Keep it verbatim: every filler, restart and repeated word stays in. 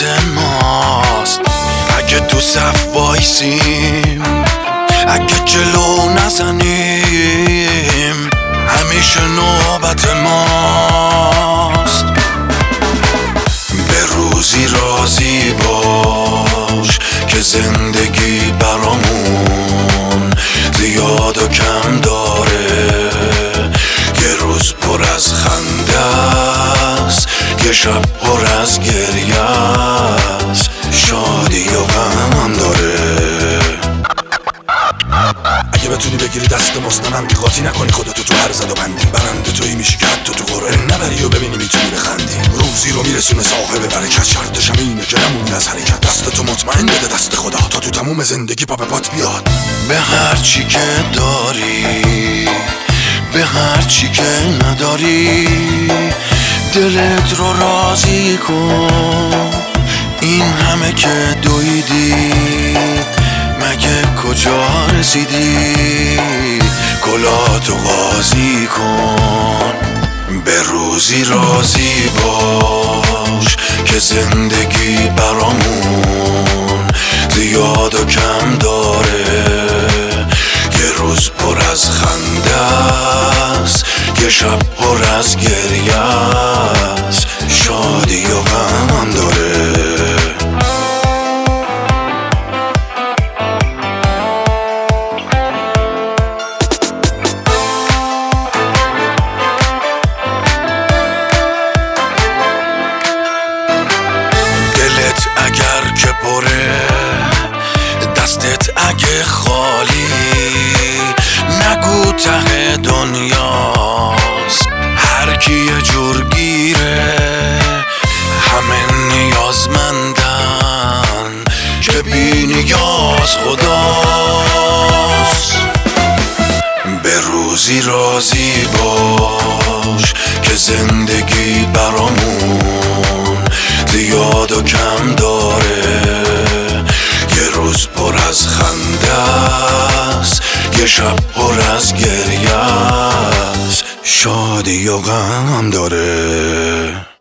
ماست. اگه تو صف وایسیم، اگه جلو نزنیم، همیشه نوبت ماست. به روزی راضی باش که زندگی برامون زیاد و کم داره. یه روز پر از خنده است، یه شب پر از گریه است، شادی و غم داره. اگه بتونی بگیری دست مستمندی، قاطی نکنی خودتو تو هر زد و بندی، برنده تویی میشی که حتی تو قرعه نبری و ببینی میتونی بخندی. روزی رو میرسونه صاحب برکت، شرطش هم اینه که نمونی از حرکت. دستتو مطمئن بده دست خدا تا تو تموم زندگی پا به پات بیاد. به هر چی که داری، به هر چی که نداری، دلت رو راضی کن. این همه که دویدی، مگه کجا رسیدی؟ کلاتو قاضی کن. به روزی راضی باش که زندگی برامون زیاد و کم داره. یه روز پر از خنده است، یه شب پر از گریه است، شادی و غم داره. اگر که پره، دستت اگه خالی، نگو ته دنیاست هر کی یه جور گیره. همه نیازمندن که بی نیاز خداست. به روزی راضی باش که زندگی برامون زیاد و کم داره. یه روز پر از خنده است، یه شب پر از گریه است، شادی و غم داره.